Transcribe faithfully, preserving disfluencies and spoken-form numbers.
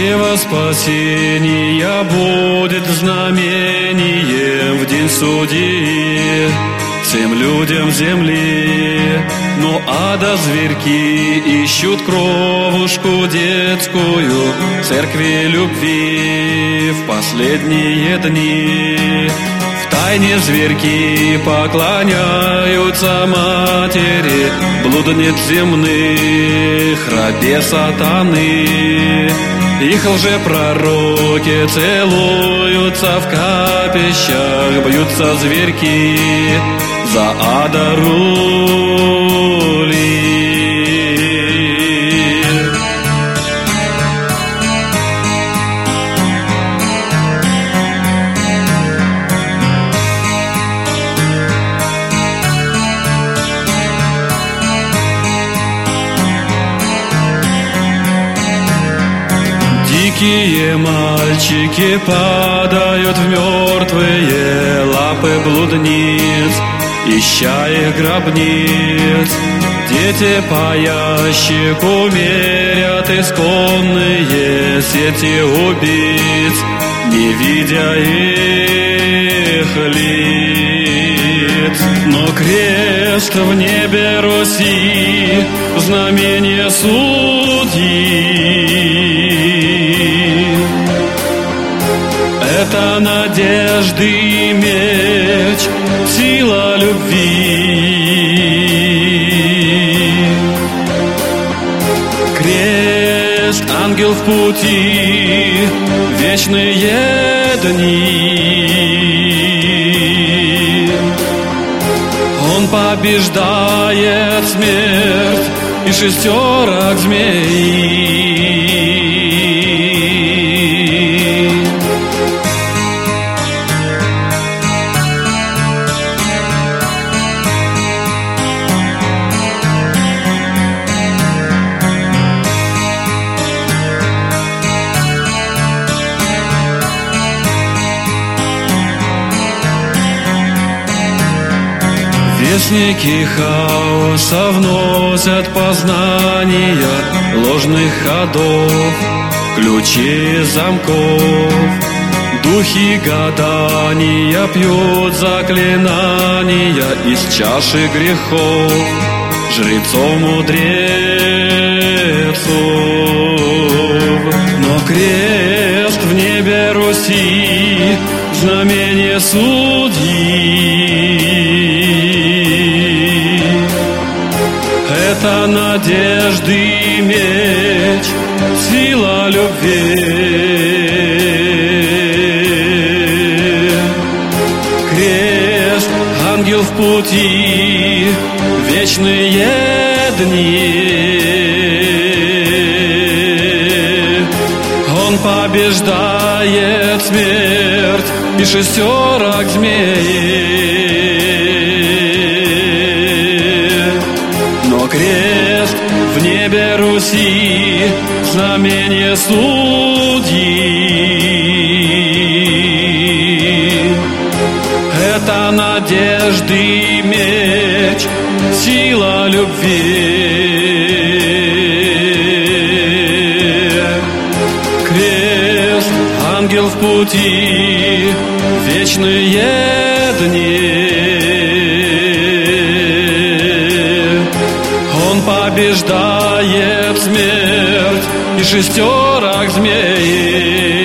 Древо спасения будет знамением в день судьи всем людям земли. Но ада зверьки ищут кровушку детскую в церкви любви в последние дни. В тайне зверьки поклоняются матери блудниц земных, рабе сатаны. Их лжепророки целуются в капищах, бьются зверьки за ада рули. Дикие мальчики падают в мертвые лапы блудниц, ища их гробниц. Дети по ящику мерят исконные сети убийц, не видя их лиц. Но крест в небе Руси, знамение судьи. Это надежды меч, сила любви. Крест, ангел в пути, вечные дни. Он побеждает смерть и шестерок змей. Вестники хаоса вносят познания ложных ходов, ключи замков. Духи гадания пьют заклинания из чаши грехов жрецов-мудрецов. Но крест в небе Руси, знамение судьи. Это надежды меч, сила любви. Крест, ангел в пути, вечные дни. Он побеждает смерть и шестерок змей. Крест в небе Руси, знамение судьи. Это надежды меч, сила любви. Крест, ангел в пути, вечные дни. Побеждает смерть и шестерок змей.